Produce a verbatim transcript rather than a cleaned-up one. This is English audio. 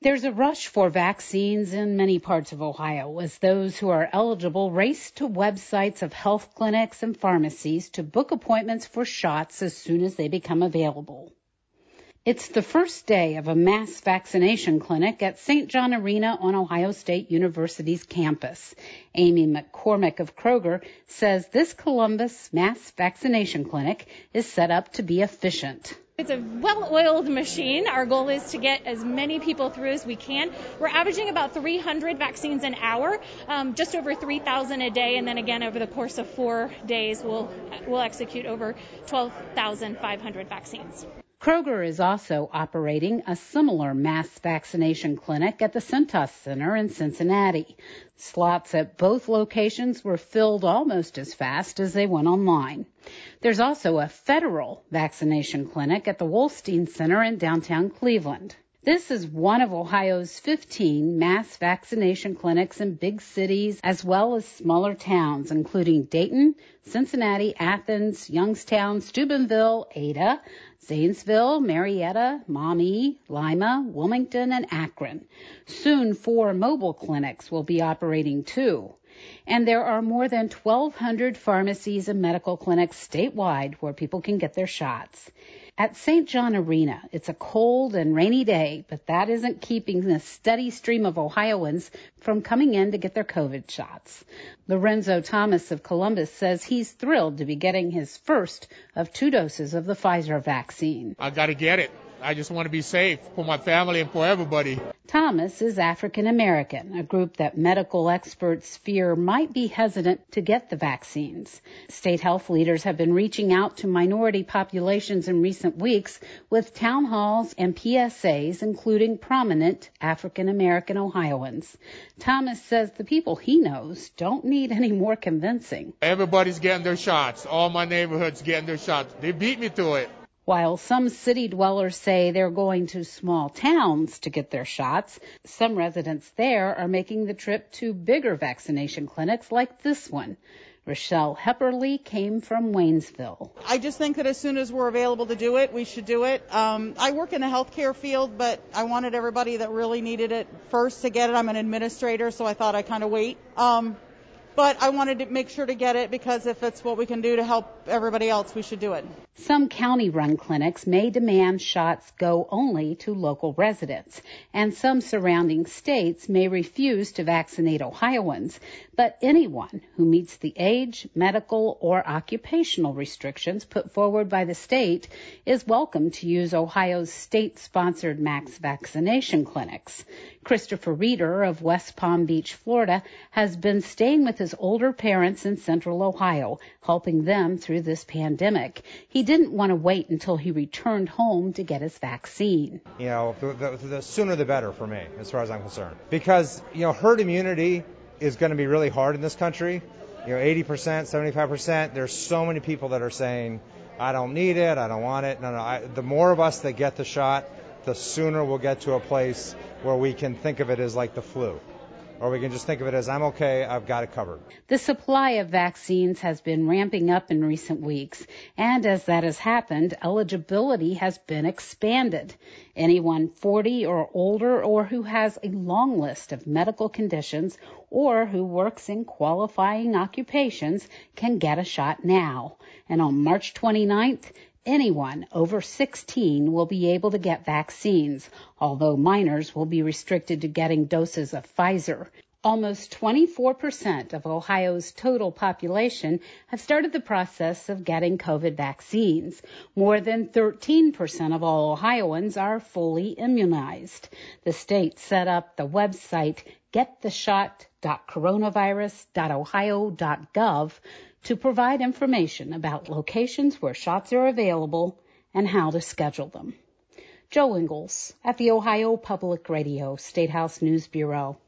There's a rush for vaccines in many parts of Ohio as those who are eligible race to websites of health clinics and pharmacies to book appointments for shots as soon as they become available. It's the first day of a mass vaccination clinic at Saint John Arena on Ohio State University's campus. Amy McCormick of Kroger says this Columbus mass vaccination clinic is set up to be efficient. It's a well-oiled machine. Our goal is to get as many people through as we can. We're averaging about three hundred vaccines an hour, um, just over three thousand a day, and then again over the course of four days we'll we'll execute over twelve thousand five hundred vaccines. Kroger is also operating a similar mass vaccination clinic at the Cintas Center in Cincinnati. Slots at both locations were filled almost as fast as they went online. There's also a federal vaccination clinic at the Wolstein Center in downtown Cleveland. This is one of Ohio's fifteen mass vaccination clinics in big cities as well as smaller towns, including Dayton, Cincinnati, Athens, Youngstown, Steubenville, Ada, Zanesville, Marietta, Maumee, Lima, Wilmington, and Akron. Soon, four mobile clinics will be operating too. And there are more than twelve hundred pharmacies and medical clinics statewide where people can get their shots. At Saint John Arena, it's a cold and rainy day, but that isn't keeping the steady stream of Ohioans from coming in to get their COVID shots. Lorenzo Thomas of Columbus says he's thrilled to be getting his first of two doses of the Pfizer vaccine. I got to get it. I just want to be safe for my family and for everybody. Thomas is African American, a group that medical experts fear might be hesitant to get the vaccines. State health leaders have been reaching out to minority populations in recent weeks with town halls and P S As, including prominent African American Ohioans. Thomas says the people he knows don't need any more convincing. Everybody's getting their shots. All my neighborhood's getting their shots. They beat me to it. While some city dwellers say they're going to small towns to get their shots, some residents there are making the trip to bigger vaccination clinics like this one. Rochelle Hepperly came from Waynesville. I just think that as soon as we're available to do it, we should do it. Um, I work in the healthcare field, but I wanted everybody that really needed it first to get it. I'm an administrator, so I thought I'd kind of wait. Um, But I wanted to make sure to get it because if it's what we can do to help everybody else, we should do it. Some county-run clinics may demand shots go only to local residents, and some surrounding states may refuse to vaccinate Ohioans. But anyone who meets the age, medical, or occupational restrictions put forward by the state is welcome to use Ohio's state-sponsored mass vaccination clinics. Christopher Reeder of West Palm Beach, Florida, has been staying with his older parents in central Ohio, helping them through this pandemic. He didn't want to wait until he returned home to get his vaccine. You know, the, the, the sooner the better for me, as far as I'm concerned. Because, you know, herd immunity is going to be really hard in this country. You know, eighty percent, seventy-five percent, there's so many people that are saying, I don't need it, I don't want it. No, no, I, the more of us that get the shot, the sooner we'll get to a place where we can think of it as like the flu. Or we can just think of it as, I'm okay, I've got it covered. The supply of vaccines has been ramping up in recent weeks, and as that has happened, eligibility has been expanded. Anyone forty or older or who has a long list of medical conditions or who works in qualifying occupations can get a shot now. And on March twenty-ninth, anyone over sixteen will be able to get vaccines, although minors will be restricted to getting doses of Pfizer. Almost twenty-four percent of Ohio's total population have started the process of getting COVID vaccines. More than thirteen percent of all Ohioans are fully immunized. The state set up the website get the shot dot coronavirus dot ohio dot gov to provide information about locations where shots are available and how to schedule them. Joe Ingles at the Ohio Public Radio State House News Bureau.